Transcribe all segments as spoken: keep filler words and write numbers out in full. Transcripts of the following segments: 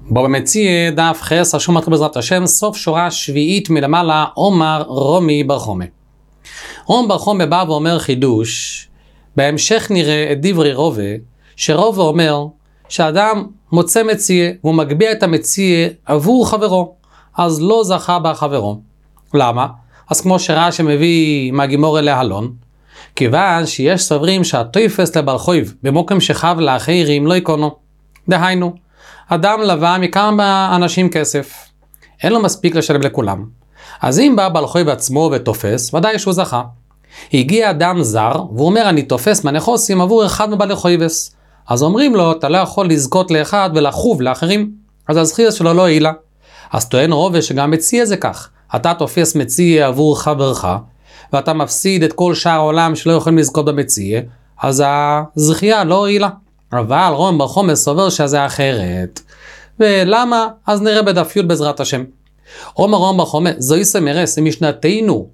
בו במציע דף חס, רשום מתחיל בעזרת השם, סוף שורה שביעית מלמעלה, עומר רומי בר חומה. רומי בר חומה בא ואומר חידוש, בהמשך נראה את דברי רובה, שרובה אומר שאדם מוצא מציע, והוא מגביע את המציע עבור חברו, אז לא זכה בחברו. למה? אז כמו שראה שמביא מהגימור אלי הלון, כיוון שיש סברים שהטויפס לבר חויב במוקם שחב לאחרים לא יקונו. דהיינו, אדם לווה מכמה אנשים כסף, אין לו מספיק לשלם לכולם. אז אם בא בר חויב עצמו ותופס, ודאי שהוא זכה. הגיע אדם זר, והוא אומר אני תופס מנחוסים עבור אחד מבעלי חויבס. אז אומרים לו, אתה לא יכול לזכות לאחד ולחוב לאחרים, אז הזכייה שלו לא העילה. אז טוען רובה שגם מציע זה כך. אתה תופס מציע עבור חברך, ואתה מפסיד את כל שאר העולם שלא יכולים לזכות במציע, אז הזכייה לא העילה. אבל רומי בר חומה סובר שזה אחרת. ולמה? אז נראה בדף י' בעזרת השם. אומר רומי בר חומה, זוהי סמרס, משנתנו,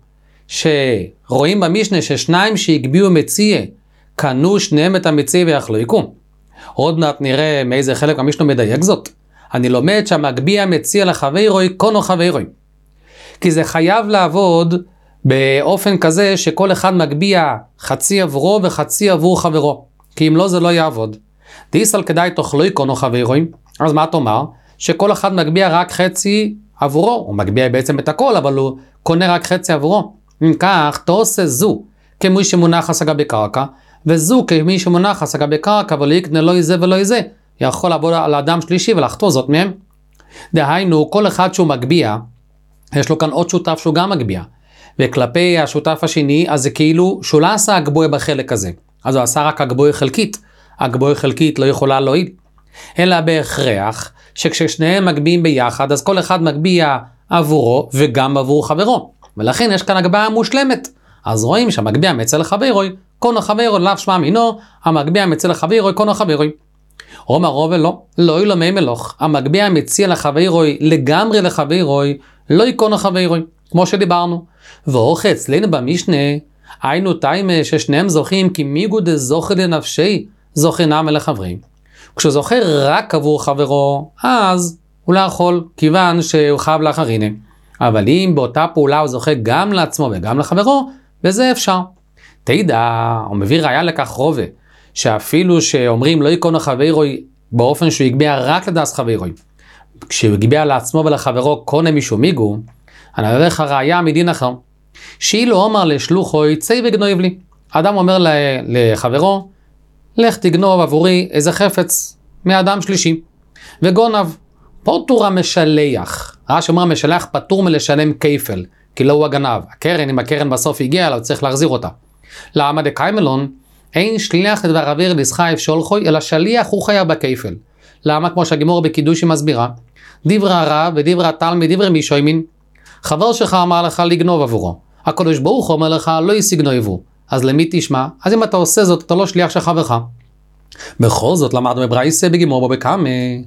שרואים במשנה ששניים שהגביעו מציע, קנו שניהם את המציע ויחלוקו. עוד מעט נראה מאיזה חלק המשנה מדייק זאת. אני לומד שהמגביע מציע לחברוי, קונו חברוי. כי זה חייב לעבוד באופן כזה שכל אחד מגביע חצי עבורו וחצי עבור חברו. כי אם לא זה לא יעבוד. דיסל כדאי תאכלוי קונו חברוי. אז מה תאמר? שכל אחד מגביע רק חצי עבורו. הוא מגביע בעצם את הכל, אבל הוא קונה רק חצי עבורו. אם כך, תעשה זו כמי שמונח השגה בקרקע, וזו כמי שמונח השגה בקרקע, אבל יקנה לא יזה ולא יזה. יכול לעבוד על האדם שלישי ולחתור זאת מהם. דהיינו, כל אחד שהוא מגביע, יש לו כאן עוד שותף שהוא גם מגביע. וכלפי השותף השני, אז זה כאילו שהוא לא עשה הגבוה בחלק הזה. אז הוא עשה רק הגבוה חלקית. הגבוה חלקית לא יכולה להועיל. אלא בהכרח, שכששניהם מגביעים ביחד, אז כל אחד מגביע עבורו וגם עבור חברו. ולכן יש כאן הגביה מושלמת. אז רואים שהמגביע מצא לחברוי, קונו חברוי, לאו שמע מינו, המגביע מצא לחברוי, קונו חברוי. אומר רובה לא, לא ילמי מלוך. המגביע מציע לחברוי, לגמרי לחברוי, לא יקונו חברוי, כמו שדיברנו. ואוכל אצלנו במשנה, היינו תיימה ששניהם זוכים, כי מיגו דזוכה לנפשי, זוכה נעמה לחברים. כשהוא זוכה רק עבור חברו, אז הוא לא יכול, כיוון שהוא חייב לאחרינים. אבל אם באותה פעולה הוא זוכה גם לעצמו וגם לחברו, בזה אפשר. תדע, הוא מביא ראיה לכך רובה, שאפילו שאומרים לא יקונו חברוי, באופן שהוא יגביע רק לדס חברוי, כשהוא יגביע לעצמו ולחברו קונה משום מיגו, אני אראה לך ראיה מדין אחר. שאילו אומר לשלוחוי, צי וגנוב לי. האדם אומר לחברו, לך תגנוב עבורי איזה חפץ מאדם שלישי. וגונב, פוטור המשלח. רש"י אומר המשלח פטור מלשלם כפל, כי לא הוא הגנב. הקרן, אם הקרן בסוף הגיעה אליו, צריך להחזיר אותה. למה דקיימלון, אין שליח לדבר אוויר לסחייב שולחוי, אלא שליח הוא חייב בכפל. למה? כמו שהגימור בקידושי מסבירה, דברי הרב ודברי התלמיד דברי מישוימין, חבר שלך אמר לך לגנוב עבורו. הקדוש ברוך הוא אומר לך לא יגנבו. אז למי תשמע? אז אם אתה עושה זאת, אתה לא שליח של חברך. בכל זאת למדנו בברייתא בגימור בקמא,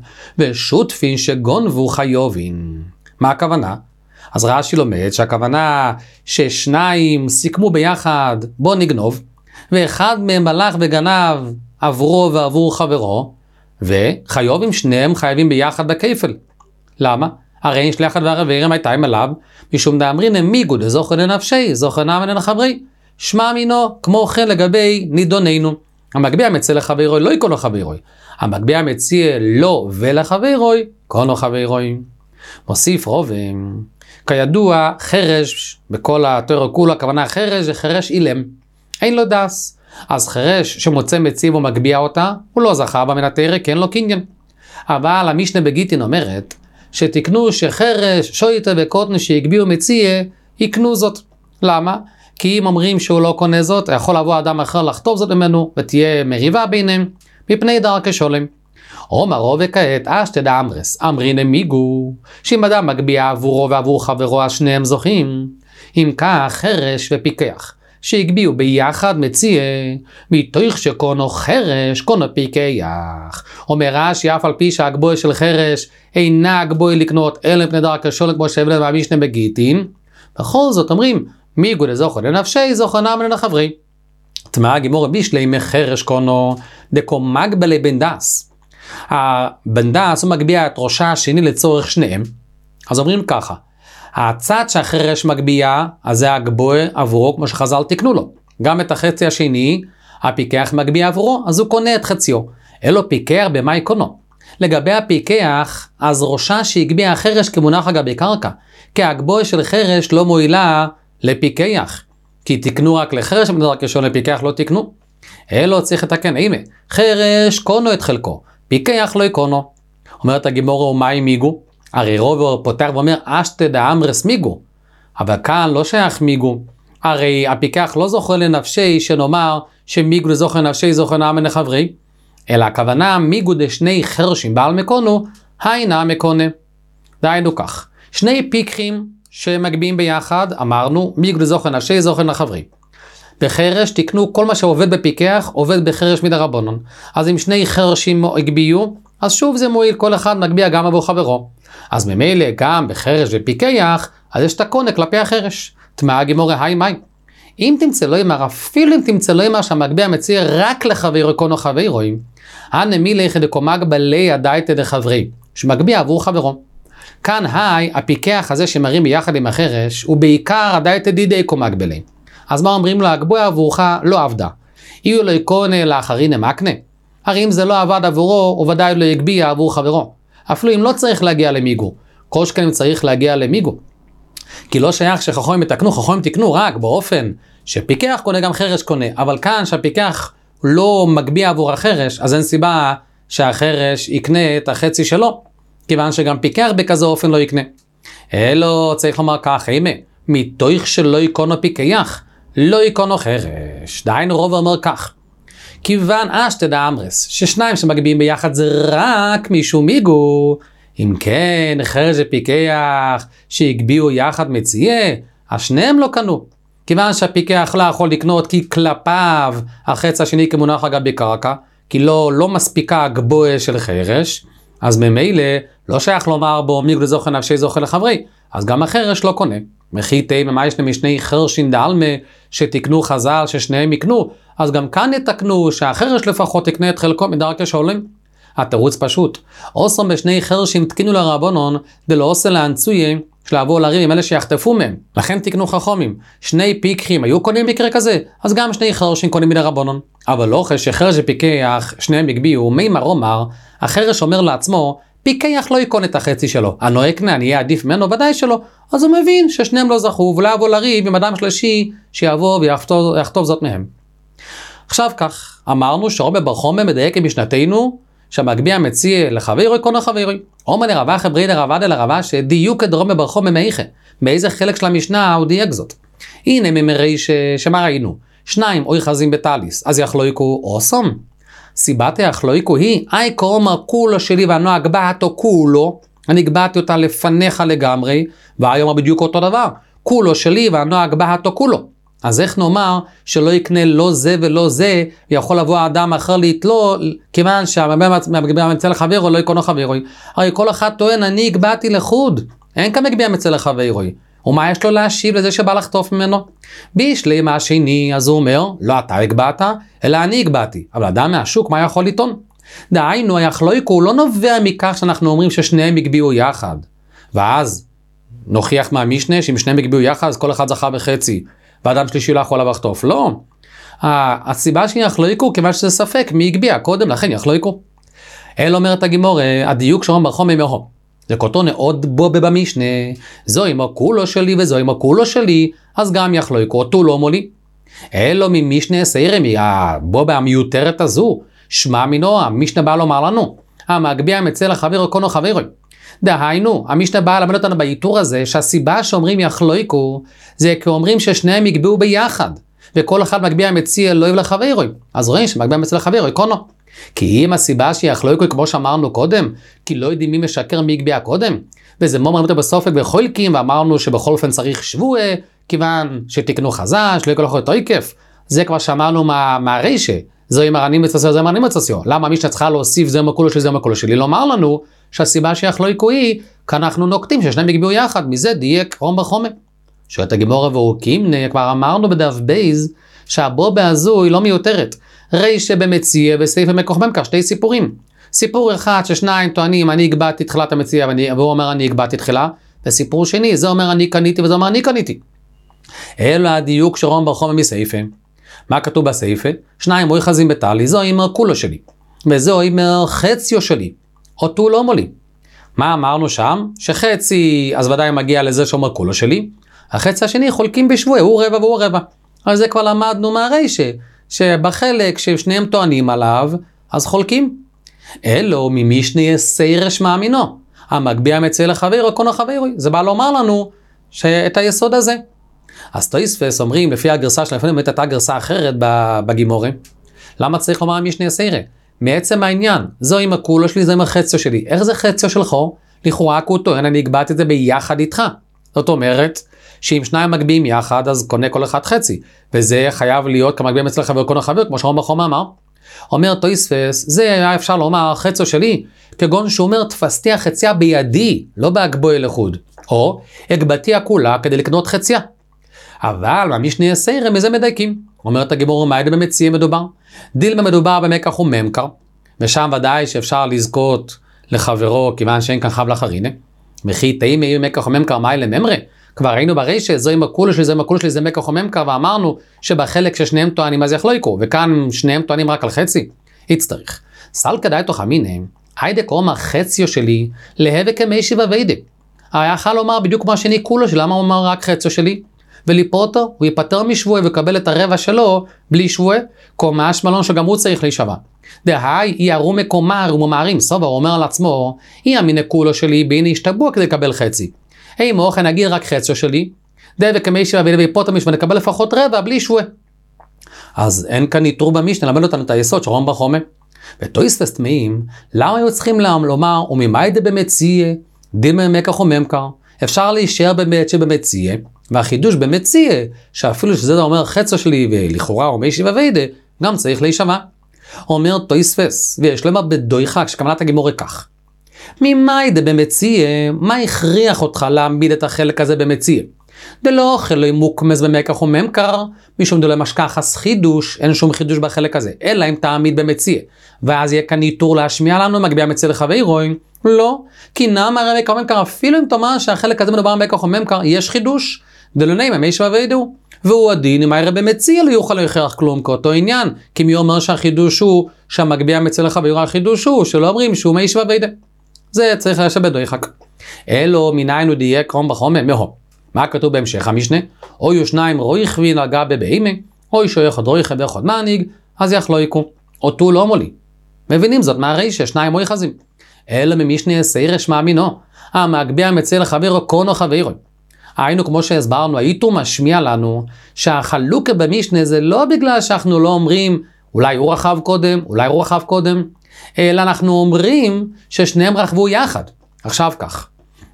ושותפין שגונבו חיובין. מה הכוונה? אז רש"י לומד שהכוונה ששניים סיכמו ביחד בוא נגנוב, ואחד מהם הלך וגנב עבורו ועבור חברו, וחיובים שניהם חייבים ביחד בכפל. למה? הרי אין שליח הדבר עבירם הייתה עם עליו, משום דאמרין הם מיגו דזוכר לנפשי, זוכר נעמן לחברי. שמע מינו, כמו כן לגבי נידוננו. המגביע מציע לחברוי, לא יקונו חברוי. המגביע מציע לו ולחברוי, קונו חברוי. מוסיף רובים. כידוע, חרש, בכל התורה כולה, הכוונה חרש זה חרש אילם. אין לו דס. אז חרש שמוצא מציע ומגביע אותה, הוא לא זכה בה מן התורה, כי אין לו קניין. אבל המשנה בגיטין אומרת, שתקנו שחרש, שויטה וקוטנה שהגביעו מציע, יקנו זאת. למה? כי אם אומרים שהוא לא קונה זאת, יכול לבוא אדם אחר לחטוף זאת ממנו, ותהיה מריבה ביניהם, מפני דרכי שולם. אומר רובה כעת, אשתדע אמרס, אמרין מיגו, שאם אדם מגביע עבורו ועבור חברו, אז שניהם זוכים. אם כך, חרש ופיקח, שהגביעו ביחד מציע, מתוך שקונו חרש, קונו פיקח. אומר רש"י, אף על פי שהגבוה של חרש אינה הגבוה לקנות, אלא מפני דרכי שולם, כמו שהבאנו במשנה בגיטין, בכל זאת אומרים, מיגו דזוכר לנפשי, זוכר נעמן לחברי. תמה הגימור בישלי מחרש קונו, דקו מגבלי בן דס. הבנדס הוא מגביע את ראשה השני לצורך שניהם, אז אומרים ככה, הצד שהחרש מגביע, אז זה הגבוה עבורו, כמו שחז"ל תקנו לו. גם את החצי השני, הפיקח מגביע עבורו, אז הוא קונה את חציו. אלו פיקח במאי קונו. לגבי הפיקח, אז ראשה שהגביע החרש כמונח אגבי קרקע, כי הגבוה של חרש לא מועילה לפיקח. כי תקנו רק לחרש, אבל רק ראשון לפיקח לא תקנו. אלו צריך לתקן, הנה, חרש קונו את חלקו, פיקח לא יקונו. אומרת הגימורה, ומאי מיגו? הרי רוב פותח ואומר, אשתא דאמרס מיגו. אבל כאן לא שייך מיגו. הרי הפיקח לא זוכר לנפשי שנאמר שמיגו לזוכר לנפשי זוכר נאמן לחברי. אלא הכוונה מיגו דשני חרשים בעל מקונו, היינה מקונה. דהיינו כך, שני פיקחים שמגביעים ביחד, אמרנו, מיגו לזוכר לנפשי זוכר לחברי. בחרש תקנו כל מה שעובד בפיקח, עובד בחרש מדרבנן. אז אם שני חרשים הגביעו, אז שוב זה מועיל, כל אחד מגביע גם עבור חברו. אז ממילא גם בחרש ופיקח, אז יש תקונה כלפי החרש. תמאה הגימורה, היי מאי. אם תמצא לא אמר, אפילו אם תמצא לא אמר שהמגביע מציע רק לחברו קונו חברוים, הנמילי דקומג בלי הדייתא דחברי, שמגביע עבור חברו. כאן היי, הפיקח הזה שמרים ביחד עם החרש, הוא בעיקר הדייתא דידי קומג בלי. אז מה אומרים לו, הגבוה עבורך לא עבדה. יהיו לו יקונה לאחרין המקנה. הרי אם זה לא עבד עבורו, הוא ודאי לא יגביע עבור חברו. אפילו אם לא צריך להגיע למיגו, כל שכן צריך להגיע למיגו. כי לא שייך שחכמים יתקנו, חכמים תקנו רק באופן שפיקח קונה גם חרש קונה. אבל כאן שהפיקח לא מגביע עבור החרש, אז אין סיבה שהחרש יקנה את החצי שלו, כיוון שגם פיקח בכזה אופן לא יקנה. אלו צריך לומר כך, אימה, מתוך שלא יקונו פיקח, לא יקונו חרש. דהיינו רוב אומר כך, כיוון אשתא דאמרס, ששניים שמגביעים ביחד זה רק משום מיגו, אם כן, חרש ופיקח שהגביעו יחד מציע, אז שניהם לא קנו. כיוון שהפיקח לא יכול לקנות כי כלפיו החץ השני כמונח אגבי קרקע, כי לא, לא מספיקה הגבוה של חרש, אז ממילא לא שייך לומר בו מיגו לזוכר נפשי זוכר לחברי, אז גם החרש לא קונה. מחיתי ממה יש למשני חרשין דעלמה שתקנו חז"ל ששניהם יקנו, אז גם כאן יתקנו שהחרש לפחות תקנה את חלקו מדרכי שעולים. התירוץ פשוט, עושים בשני חרשים תקינו לרבנון דלא עושה לאנצויה שלעבור לריב עם אלה שיחטפו מהם, לכן תקנו חכמים. שני פיקחים היו קונים מקרה כזה, אז גם שני חרשים קונים מלרבנון. אבל לא אחרי שחרש ופיקח שניהם הגביעו, מימר אומר, החרש אומר לעצמו, פיקח לא יקון את החצי שלו, אני אקנה, אני אהיה עדיף ממנו, ודאי שלו. אז הוא מבין ששניהם לא זכו, ולא יבוא לריב עם אדם שלישי שיבוא ויחטוף זאת מהם. עכשיו כך, אמרנו שרבי בר חומא מדייק עם משנתנו, שהמגביע מציע לחברו יקונו חברו. אומר לרבה חברי לרבה דלרבה שדיוק את רבי בר חומא מאיכה. באיזה חלק של המשנה הוא דייק זאת. הנה ממרי ש... שמה ראינו? שניים אוי חזים בטליס, אז יחלויקו אוסום. סיבת היחלויקו היא, אי קורמה כולו שלי ואנו הגבעתו כולו, אני הגבעתי אותה לפניך לגמרי, והיום בדיוק אותו דבר, כולו שלי ואנו הגבעתו כולו. אז איך נאמר שלא יקנה לא זה ולא זה, ויכול לבוא האדם אחר להתלו, כיוון שהמגביע מצא לחברו לא יקונו חברו. הרי כל אחד טוען, אני הגבעתי לחוד, אין כמגביע מצא לחברו. ומה יש לו להשיב לזה שבא לחטוף ממנו? בישלם השני, אז הוא אומר, לא אתה הגבעת, אלא אני הגבעתי. אבל אדם מהשוק, מה יכול לטעון? דהיינו, היחלויקו לא נובע מכך שאנחנו אומרים ששניהם הגביעו יחד. ואז נוכיח מהמשנה שאם שניהם הגביעו יחד, אז כל אחד זכה בחצי. ואדם שלישי לא יכול לחטוף. לא. הסיבה שיחלויקו, כיוון שזה ספק, מי הגביע קודם, לכן יחלויקו. אל אומרת הגימורה, הדיוק שרום ברחום ממהו. זה כותונה עוד בובה במשנה, זו עם הכולו שלי וזו עם הכולו שלי, אז גם יחלויקו, אותו לא מולי. אלו ממשנה סיירם, הבובה המיותרת הזו, שמה מינו, המשנה בא לומר לנו, המגביע מצא לחבר יקונו חברו. דהיינו, המשנה בא למד אותנו בעיטור הזה, שהסיבה שאומרים יחלויקו, זה כי אומרים ששניהם יגביעו ביחד, וכל אחד מגביע מציע לא יב לחברו. אז רואים שמגביע מצא לחברו יקונו. כי אם הסיבה שיחלויקו כמו שאמרנו קודם, כי לא יודעים מי משקר מי יגביע קודם, וזה מה אומרים אותו בסופק בחולקים, ואמרנו שבכל אופן צריך שבוע, כיוון שתקנו חז"ל, שלא יקלו אותו עיקף. זה כבר שאמרנו מה, מהרישה, זו עם הרנים מצוסיו, זו עם הרנים מצוסיו. למה מי שצריכה להוסיף זה מקולו שלי, זה מקולו שלי, לומר לנו שהסיבה שיחלויקו היא, כי אנחנו נוקטים ששניהם יגביעו יחד, מזה דייק רום בחומר. שואלת הגימורה והוקימנה, כבר אמרנו בדף בייז, שהבובה הזו היא לא מיותרת. רישה במציע וסעיף במקוחמם כך שתי סיפורים. סיפור אחד ששניים טוענים, אני הגבעתי תחילת המציאה, והוא אומר אני הגבעתי תחילה, וסיפור שני, זה אומר אני קניתי וזה אומר אני קניתי. אלו הדיוק של רום בר חומא מסייפה. מה כתוב בסייפה? שניים אוחזים בטלי, זו אימר כולו שלי, וזו אימר חציו שלי, אותו לא מולי. מה אמרנו שם? שחצי, אז ודאי מגיע לזה שאומר כולו שלי, החצי השני חולקים בשבוע, הוא רבע והוא רבע. אז זה כבר למדנו מהרישה, שבחלק ששניהם טוענים עליו, אז חולקים. אלו ממשנה סיירש מאמינו, המגביה מציע לחברו, קונו חברו. זה בא לומר לנו שאת היסוד הזה. אז תוספות אומרים, לפי הגרסה שלנו, לפעמים הייתה גרסה אחרת בגימורה. למה צריך לומר משנה סיירה? מעצם העניין, זו עם הכולו שלי, זה עם החציו שלי. איך זה חציו שלך? לכאורה הוא טוען, אני הגבעתי את זה ביחד איתך. זאת אומרת, שאם שניים מגביעים יחד, אז קונה כל אחד חצי. וזה חייב להיות כמגביעים אצל חבר קונו חבר, כמו שרום בר חומא אמר. אומר תוספות, זה היה אפשר לומר חציו שלי, כגון שהוא אומר, תפסתי החציה בידי, לא בהגבוה לחוד. או, הגבעתי הכולה כדי לקנות חציה. אבל במשנה סיירה מזה מדייקים. אומרת הגימור, מה ידע במציאה מדובר? דילמה מדובר במקח וממכר, ושם ודאי שאפשר לזכות לחברו, כיוון שאין כאן חב לחרינה. וכי תאימי במקח וממכר, מה אלה ממרה? כבר ראינו ברישה, זו עם הכולו שלי, זו עם הכולו שלי, זה מקח וממכר, ואמרנו שבחלק ששניהם טוענים אז יכול יקרו, וכאן שניהם טוענים רק על חצי. יצטריך. סל כדאי תוך המינים, היידה קורמה חציו שלי, להווה כמיישי ווידה. היה יכול לומר בדיוק כמו השני כולו שלי, למה הוא אומר רק חציו שלי? וליפוטו, הוא ייפטר משבוע וקבל את הרבע שלו בלי שבוע, קומה שמלון שגם הוא צריך להישבע. דהי, היא ארו מקומר וממהרים, סובר, הוא אומר על עצמו, היא המיני כולו שלי, בהנה ישתבוע כדי לקבל חצי. היי מוכן, נגיד רק חציו שלי, דה וכמי שבא ויפוטר משבוע, נקבל לפחות רבע בלי שבוע. אז אין כאן ניטור במשנה, למד אותנו את היסוד של רום בר חומא. ותוספות תמאים, למה היו צריכים לומר, וממאי דה במציאה, דימה מקח וממכר, אפשר להישאר באמת שבמציאה, והחידוש במציאה, שאפילו שזה אומר חצו שלי ולכאורה או מיישי ווידה, גם צריך להישבע. אומר תוספות, ויש למה בדויחה, כשכוונת הגימורה כך. ממאי דה במציאה, מה הכריח אותך להעמיד את החלק הזה במציאה? דלא אוכל מוקמס במקח וממכר, משום דלא משכחס חידוש, אין שום חידוש בחלק הזה, אלא אם תעמיד במציאה. ואז יהיה כאן ניטור להשמיע לנו, מגביה מציאה לחברו, לא, כי נאמר הרי מקח וממכר, אפילו אם תאמר שהחלק הזה מדובר במקח וממכר, יש חידוש, דלא נעים, מיישי ווידו, והוא הדין, אם הרי במציאה לא יוכל להכרח כלום כאותו עניין, כי מי אומר שהחידוש הוא, שהמגביה מציאה לחברו, החידוש הוא, שלא אומרים שהוא מיישי ווידו. זה צריך לשבת דויחק. אלו מניין הוא דייק רום בר חומא, מהו. מה כתוב בהמשך המשנה? או יהיו שניים רויכבין על גבי בהמה, או ישו אחד רויכה ואחד מנהיג, אז יחלוקו. אותו לא מולי. מבינים זאת מהרישה, שניים רויכזים. אלא ממשנה סיירש מאמינו, המגביה מציאה לחברו קונו חברו. היינו כמו שהסברנו, הייתו משמיע לנו שהחלוקה במשנה זה לא בגלל שאנחנו לא אומרים אולי הוא רחב קודם, אולי הוא רחב קודם, אלא אנחנו אומרים ששניהם רכבו יחד. עכשיו כך,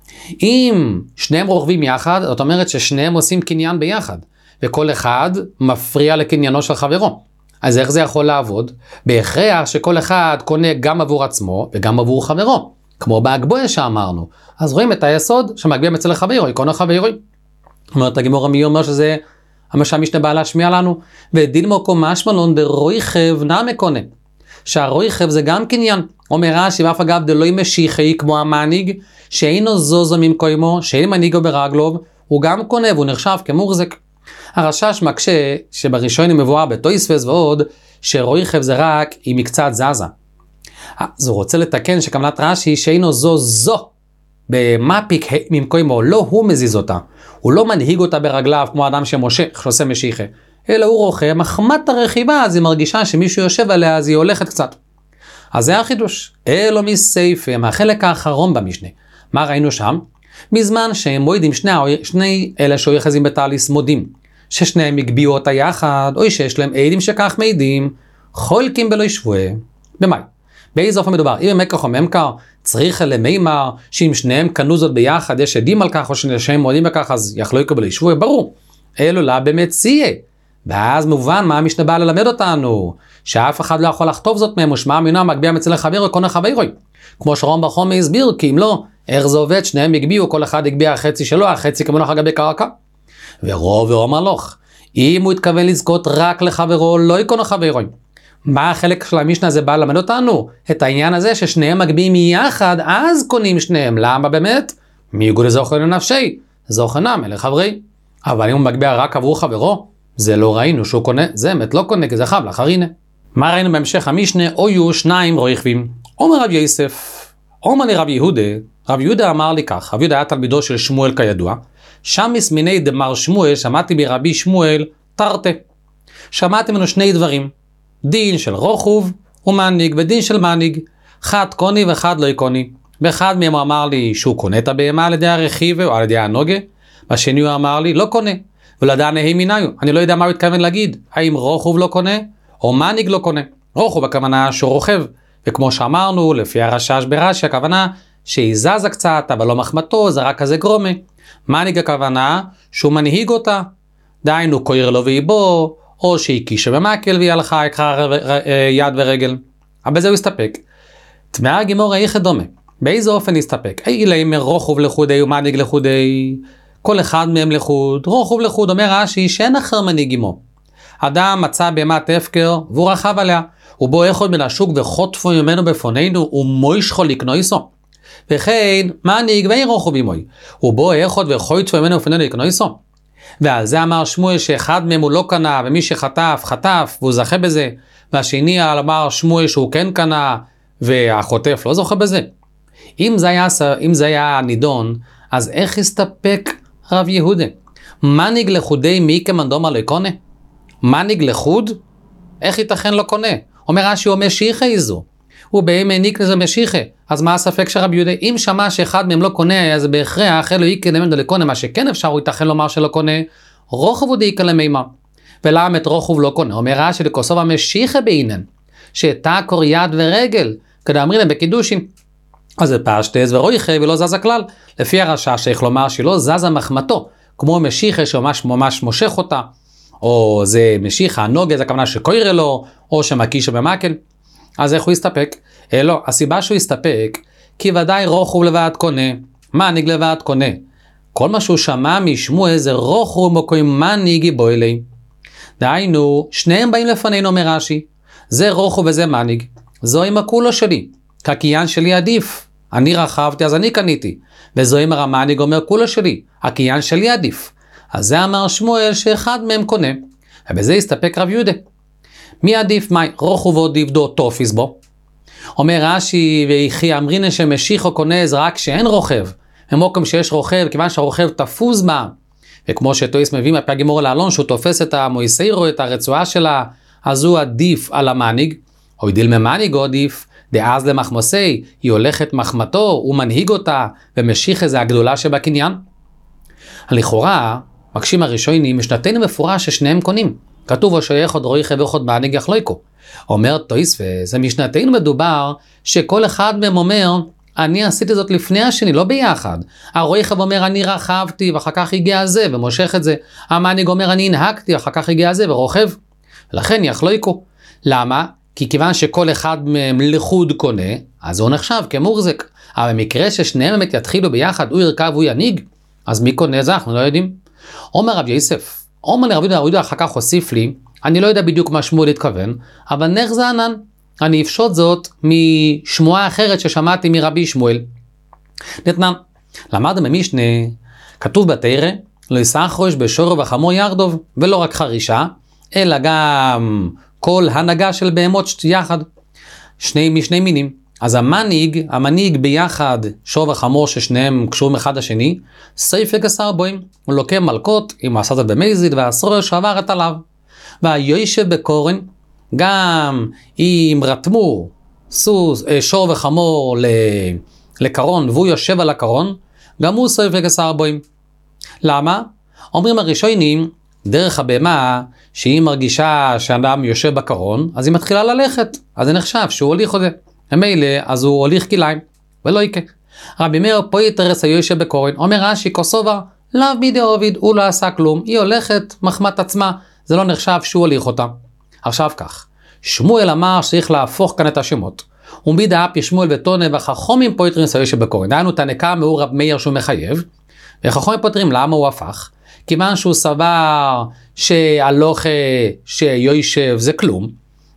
אם שניהם רוכבים יחד, זאת אומרת ששניהם עושים קניין ביחד, וכל אחד מפריע לקניינו של חברו. אז איך זה יכול לעבוד? בהכרח שכל אחד קונה גם עבור עצמו וגם עבור חברו, כמו בהגבוה שאמרנו. אז רואים את היסוד שמגביה אצל החברו, קונו חברו. אומרת הגימור, מי אומר שזה מה שהמשנה בא להשמיע לנו? ודילמו קומה שמלון דרויכב נמי קונה. שהרויכב זה גם קניין. אומר רש"י, ואף אגב דלוי משיחי כמו המנהיג, שאינו זוזו ממקומו, שאין מנהיגו ברגלוב, הוא גם קונה והוא נחשב כמוחזק. הרש"ש מקשה שבראשון מבואר בתוספות ועוד, שרויכב זה רק אם היא קצת זזה. אז הוא רוצה לתקן שכוונת רש"י שאינו זוזו במפיק ממקומו, לא הוא מזיז אותה, הוא לא מנהיג אותה ברגליו כמו אדם שמושך, שעושה משיחה, אלא הוא רוכב, מחמת הרכיבה, אז היא מרגישה שמישהו יושב עליה, אז היא הולכת קצת. אז זה החידוש. אלו מסייפה, מהחלק האחרון במשנה. מה ראינו שם? בזמן שהם מועדים שני, שני אלה שאוחזים בתליס מודים, ששניהם הגביעו אותה יחד, או שיש להם עדים שכך מעידים, חולקים בלא שבוע. במאי? באיזה אופן מדובר? אם מקח וממכר, צריך למימר, שאם שניהם קנו זאת ביחד, יש עדים על כך, או שהם מועדים בכך, אז יחלוקו בלא שבוע, ברור. אלו לה במציאה. ואז מובן מה המשנה בא ללמד אותנו, שאף אחד לא יכול לכתוב זאת מהם, ושמע אמינו המגביה מציאה לחברו, קונו חברו. כמו שרום בר חומא הסביר, כי אם לא, איך זה עובד? שניהם הגביעו, כל אחד הגביע החצי שלו, החצי כמונח על גבי קרקע. ורוב ואומר לך, אם הוא התכוון לזכות רק לחברו, לא יקונו חברו. מה החלק של המשנה הזה בא למד אותנו? את העניין הזה ששניהם מגביעים יחד, אז קונים שניהם. למה באמת? מיגוד זוכר לנפשי, זוכנה מלך חברי. אבל אם הוא מגביע רק עבור חברו, זה לא ראינו שהוא קונה, זה אמת לא קונה, כי זה חב לאחר הנה. מה ראינו בהמשך המשנה? אויו שניים רוכבים. אומר רב יוסף, אומר לי רב יהודה, רב יהודה אמר לי כך, רב יהודה היה תלמידו של שמואל כידוע, שם מסמיני דמר שמואל, שמעתי ברבי שמואל, תרתי. שמעתי ממנו שני דברים, דין של רוכוב ומניג, ודין של מניג, אחד קוני ואחד לא יקוני. באחד מהם הוא אמר לי שהוא קונה את הבהמה על ידי הרכיבה או על ידי הנוגה, בשני הוא אמר לי לא קונה, ולדע נהי מיניו, אני לא יודע מה הוא התכוון להגיד, האם רוכוב לא קונה או מניג לא קונה. רוכוב הכוונה שהוא רוכב, וכמו שאמרנו לפי הרשש ברש"י הכוונה שהיא זזה קצת אבל לא מחמתו, זה רק כזה גרומה. מניג הכוונה שהוא מנהיג אותה, דיינו קויר לו ואיבו, או שהיא קישה במקל והיא הלכה יקרה יד ורגל. אבל בזה הוא הסתפק. תמאה גימור היחד דומה. באיזה אופן הסתפק? אי אם רוכוב לחודי ומניג לחודי, כל אחד מהם לחוד, רוכוב לחוד, אומר רש"י שאין אחר מנהיג עמו. אדם מצא בהמת הפקר והוא רכב עליה, ובו אחד מן השוק וחוטפו ממנו בפוננו ומוישכו לקנויסו. וכן מניג ואין רוכוב עמוי, ובו אחד וחוטפו ממנו בפוננו לקנויסו. ועל זה אמר שמואל שאחד מהם הוא לא קנה, ומי שחטף חטף והוא זכה בזה, והשני אמר שמואל שהוא כן קנה והחוטף לא זוכה בזה. אם זה היה, אם זה היה נידון, אז איך הסתפק רב יהודה? מניג לחודי מי כמנדומה לא קונה? מניג לחוד? איך ייתכן לא קונה? אומר רש"י הוא משיחה איזו. הוא בהם העניק לזה משיחה. אז מה הספק של רב יהודה? אם שמע שאחד מהם לא קונה, אז בהכרח אלו איקה למנדו לקונה, מה שכן אפשר הוא ייתכן לומר שלא קונה, רוחב הוא דאיקה למימה. ולמה את רוחב לא קונה? אומר רש"י לכוסוב המשיחה בעינן, שתעקור יד ורגל, כדי אמרים להם בקידושין. אז זה פשטס ורויחה ולא זזה כלל. לפי הרש"ש שייך לומר שלא זזה מחמתו, כמו משיחה שממש ממש מושך אותה, או זה משיחה, הנוגה, זה הכוונה שקוירה לו, או שמקישה במקל. אז איך הוא יסתפק? אה, לא, הסיבה שהוא יסתפק, כי ודאי רוחוב לבד קונה, מניג לבד קונה. כל מה שהוא שמע משמואל זה רוחוב מוקוים מניגי בו אלי. דהיינו, שניהם באים לפנינו, אומר רש"י, זה רוחוב וזה מניג, זוהי מקולו שלי, כקיין שלי עדיף, אני רכבתי אז אני קניתי, וזוהי מרמניג אומר קולו שלי, הקיין שלי עדיף. אז זה אמר שמואל שאחד מהם קונה, ובזה יסתפק רב יהודה. מי עדיף? מי? רוחוב עוד יבדו תופיס בו. אומר רש"י, ויחי אמרינן שמשיחו קונה זה רק שאין רוכב, במקום שיש רוכב, כיוון שהרוכב תפוז בה, וכמו שטויס מביא מהפי הגימור לאלון, שהוא תופס את המויסיירו, את הרצועה שלה, אז הוא עדיף על המניג, או ידיל ממניג הוא עדיף, דאז למחמוסי, היא הולכת מחמתו, הוא מנהיג אותה, ומשיח איזה הגדולה שבקניין. לכאורה, מקשים הראשונים, משנתנו מפורש ששניהם קונים. כתוב או שאחד רויחה ואחד מניג יחלוקו. אומר טויס, וזה משנתנו מדובר, שכל אחד מהם אומר, אני עשיתי זאת לפני השני, לא ביחד. הרויחה אומר, אני רכבתי, ואחר כך הגיע זה, ומושך את זה. המניג אומר, אני הנהגתי, אחר כך הגיע זה, ורוכב. לכן יחלוקו. למה? כי כיוון שכל אחד מהם לחוד קונה, אז הוא נחשב כמוחזק. אבל במקרה ששניהם באמת יתחילו ביחד, הוא ירכב והוא ינהיג, אז מי קונה זה? אנחנו לא יודעים. אומר רב יוסף, אומר לרב יהודה, אחר כך הוסיף לי, אני לא יודע בדיוק מה שמואל התכוון, אבל נך זה ענן. אני אפשוט זאת משמועה אחרת ששמעתי מרבי שמואל. נתנן, למד במשנה, כתוב בתורה, לא יסחרוש בשורו וחמור ירדוב, ולא רק חרישה, אלא גם כל הנהגה של בהמות יחד, שני, משני מינים. אז המנהיג, המנהיג ביחד, שור וחמור ששניהם קשורים אחד השני, סייפק עשר בוים, הוא לוקם מלכות, אם הוא עשה זאת במזיד, והעשור שעבר את עליו. והיושב בקורן, גם אם רתמו סוס, שור וחמור לקרון, והוא יושב על הקרון, גם הוא סייפק עשר בוים. למה? אומרים הראשונים, דרך הבהמה, שהיא מרגישה שאדם יושב בקרון, אז היא מתחילה ללכת, אז זה נחשב שהוא הוליך את זה. המילא, אז הוא הוליך כליים, ולא יקה. רבי מאיר פה יתרס היושב בקורן, אומר רש"י כוסובר, לאו מידי עוביד, הוא לא עשה כלום, היא הולכת מחמת עצמה, זה לא נחשב שהוא הוליך אותה. עכשיו כך, שמואל אמר שצריך להפוך כאן את השמות, ומידה אפי שמואל וטונה וחכומים פה יתרס היושב בקורן, דהיינו תנקה מאור רב מאיר שהוא מחייב, וחכומים פותרים למה הוא הפך, כיוון שהוא סבר שהלוכה שיושב זה כלום,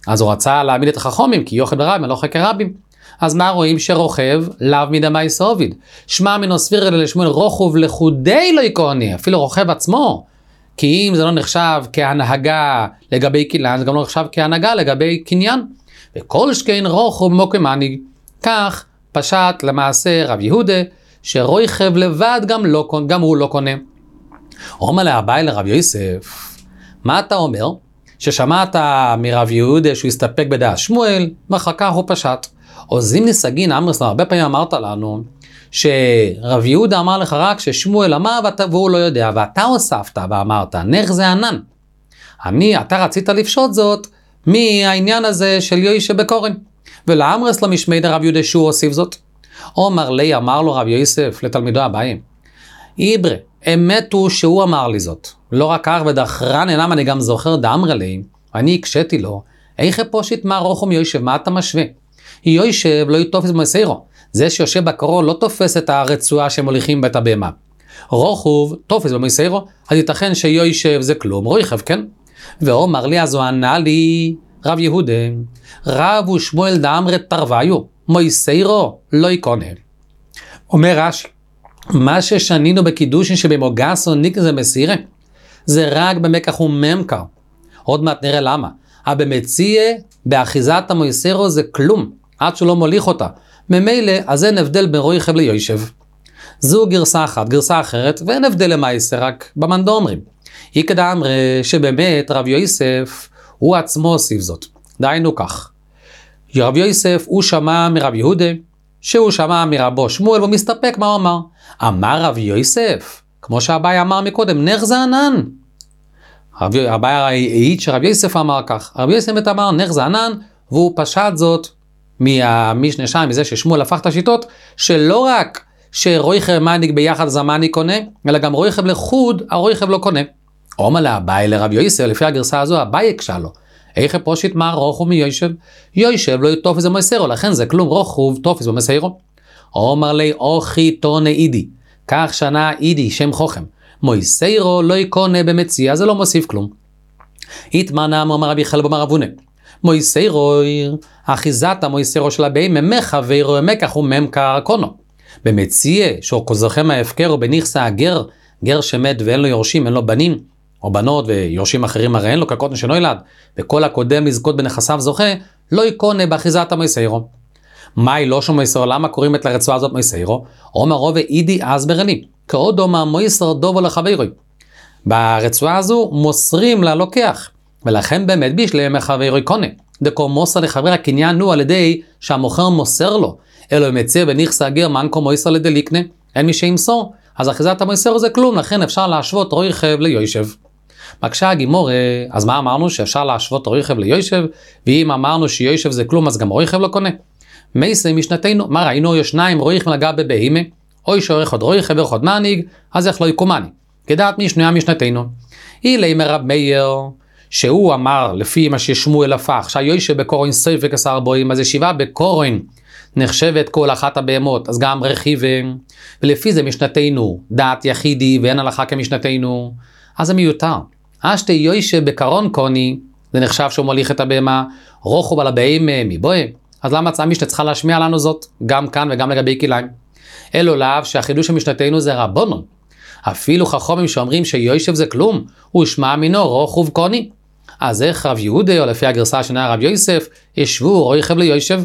אז הוא רצה להעמיד את החכומים, כי יוכל ברבים, לא חקר רבים. אז מה רואים? שרוכב לאו מדמי סוביד. שמע מינו סביר אלה לשמואל רוחוב לחודי לא יקוני, אפילו רוכב עצמו. כי אם זה לא נחשב כהנהגה לגבי קניין, זה גם לא נחשב כהנהגה לגבי קניין. וכל שכן רוחוב מוקם מנהיג. כך פשט למעשה רב יהודה, שרוכב לבד גם, לא, גם הוא לא קונה. אומר לאביי לרב יוסף, מה אתה אומר? ששמעת מרב יהודה שהוא הסתפק בדעת שמואל, ואחר כך הוא פשט. עוזים נסגין אמרס, הרבה פעמים אמרת לנו, שרב יהודה אמר לך רק ששמואל אמר והוא לא יודע, ואתה הוספת ואמרת, נך זה ענן. אני, אתה רצית לפשוט זאת מהעניין הזה של יוישה בקורן. ולאמרס למשמי דרב יהודה שהוא הוסיף זאת. אומר לי, אמר לו רב יוסף לתלמידו הבאים, איברה, אמת הוא שהוא אמר לי זאת. לא רק כך ודחרן אינם, אני גם זוכר דאמר לי, אני הקשתי לו, איך פושט מה רוחום יושב, מה אתה משווה? יושב לא יתופס במסיירו. זה שיושב בקרון לא תופס את הרצועה שמוליכים בית הבמה. רוחוב תופס במסיירו, אז ייתכן שיושב זה כלום, רויחב, כן? ואומר לי, אז הוא ענה לי, רב יהודה, רב ושמואל דאמרת תרוויו, מויסיירו לא יקונה. אומר רש"י, מה ששנינו בקידושין שבמוגסו ניק זה מסירה, זה רק במקח וממכר. עוד מעט נראה למה. אבל במציאה, באחיזת המויסיירו זה כלום, עד שלא מוליך אותה. ממילא, אז אין הבדל בין רויחב ליושב. זו גרסה אחת, גרסה אחרת, ואין הבדל למייסר, רק במנדו אומרים. היא כדה אמרה שבאמת רב יוסף הוא עצמו הוסיף זאת. דיינו כך. רב יוסף הוא שמע מרב יהודה, שהוא שמע מרבו שמואל, והוא מסתפק מה הוא אמר. אמר רב יוסף, כמו שהבאי אמר מקודם, נך זה ענן. הבאי העיד שרב יוסף אמר כך. רב יוסף אמר נך זה ענן, והוא פשט זאת מהמשנה שם, מזה ששמואל הפך את השיטות, שלא רק שרויחב מניג ביחד זמני קונה, אלא גם רויחב לחוד, הרויחב לא קונה. אומר לה, הבאי לרב יוסף, לפי הגרסה הזו, הבאי יקשה לו. איך פושט מה רוחוב מיושב? יושב לא יתופס במסיירו, לכן זה כלום רוחוב תופס במסיירו. אומר לי, אוכי תונה אידי, כך שנה אידי, שם חוכם. מויסיירו לא יקונה במציאה, זה לא מוסיף כלום. התמנה, אומר רבי חלב אומר אבונה. מויסיירו, אחיזת המויסיירו של הבאים, ממחווירו, ממקח וממכר קונו. במציאה, שהוא כוזכם ההפקר, בנכסה הגר, גר שמת ואין לו יורשים, אין לו בנים, או בנות ויורשים אחרים הרי אין לו כקוטן שלא ילד, וכל הקודם לזכות בנכסיו זוכה, לא יקונה באחיזת המויסיירו. מהי לא שום מויסיירו? למה קוראים את לרצועה הזאת מויסיירו? אומר רובה אידי אסבר לי, כעוד דומה מויסר דובו לחברי. ברצועה הזו מוסרים ללוקח, ולכן באמת בישלם מחברי קונה. דקו מוסר לחברי הקניין הוא על ידי שהמוכר מוסר לו, אלו ימצא בנכס הגר מנקו מויסר לדליקנה, אין מי שימסור, אז אחיזת המויסיירו זה כלום, לכן אפשר להשוות רויחב ליושב. מקשה הגימורה, אז מה אמרנו? שאפשר להשוות רויחב ליושב, ואם אמרנו שיושב זה כלום, אז גם רויחב לא קונה. מייסי משנתנו, מה ראינו? ישניים רויחב לגע בבהימה, אוי שעורך עוד רויחב ועוד מניג, אז איך לא יקומני. כדעת משנויה משנתנו. אילי מרב מאיר, שהוא אמר, לפי מה ששמואל הפך, שהיושב בקורן סויף וכסר בוים, אז ישיבה בקורן נחשבת כל אחת הבהמות, אז גם רכיבים, ולפי זה משנתנו, דעת יחידי ואין הלכה כמשנתנו, אז זה מיותר. אשתי יושב בקרון קוני, זה נחשב שהוא מוליך את הבהמה, רוחוב על הבהמה מבוהם, אז למה צעה משנה צריכה להשמיע לנו זאת, גם כאן וגם לגבי כליים? אלו לאו שהחידוש המשנתנו זה רבונון. אפילו חכמים שאומרים שיושב זה כלום, הוא שמע מינו רוחוב קוני. אז איך רב יהודה, או לפי הגרסה השנה רב יוסף, ישבו רויחב ליושב?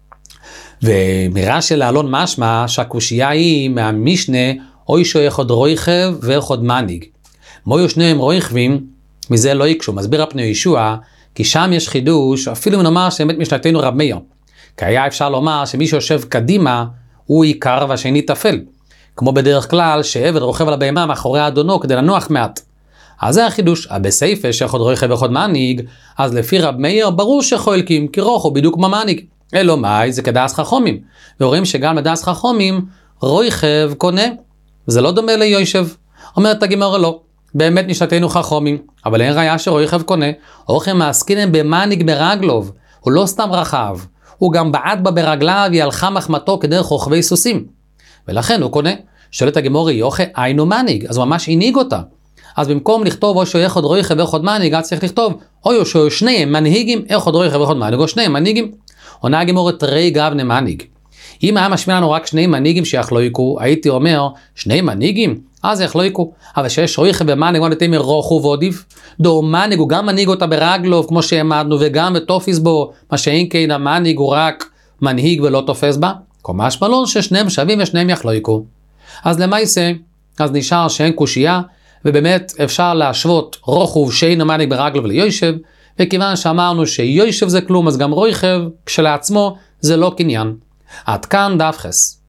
ומראה של אלון משמע שהקושייה היא מהמשנה אוי שייך עוד רויחב ואחוד מניג. מויו שניהם רויחבים, מזה לא יקשו. מסביר הפני ישוע, כי שם יש חידוש, אפילו אם נאמר שאמת משנתנו רב מאיר. כי היה אפשר לומר שמי שיושב קדימה הוא עיקר והשני תפל. כמו בדרך כלל שעבד רוכב על הבהמה מאחורי אדונו כדי לנוח מעט. אז זה החידוש. בסייפה שאחוד רויחב ואחוד מניג, אז לפי רב מאיר ברור שחולקים, כי רוחו בדיוק כמו מניג. אלו מאי, זה כדעס חכומים. ורואים שגם לדעס חכומים, רויחב קונה. זה לא דומה ליושב. אומרת הגימורה לא. באמת נשתתנו חכומים, אבל אין ראיה שרויחב קונה. אוכם מעסקינם במניג ברגלוב. הוא לא סתם רחב. הוא גם בעט בה ברגליו, היא הלכה מחמתו כדרך רוכבי סוסים. ולכן הוא קונה. שואלת הגימורה, יוכה אינו מניג. אז הוא ממש הניג אותה. אז במקום לכתוב או שייך עוד רויחב ואחוד מניג, אז צריך לכתוב או שהוא שניהם מנהיגים, אחד רויכב ואחד מנהיג, או שניהם מנהיגים, או נהגים אורת רי גבנה מנהיג. אם היה משמיע לנו רק שני מנהיגים שיחלויקו, הייתי אומר, שני מנהיגים? אז יחלויקו. אבל שיש רויכב ומנהיג, עוד אתם רוחו ועודיף, דור מנהיג הוא גם מנהיג אותה ברגלוב, כמו שהעמדנו, וגם בתופס בו, מה שאין כן המנהיג הוא רק מנהיג ולא תופס בה. כלומש מלון ששניהם שווים ושניהם יחלויקו. אז למה יעשה? אז נשאר שאין קושייה, ובאמת אפשר להשוות רוחו שאין המנהיג ברגלוב ליושב, וכיוון שאמרנו שיושב זה כלום, אז גם רויכב כשלעצמו זה לא קניין. עד כאן דף חס.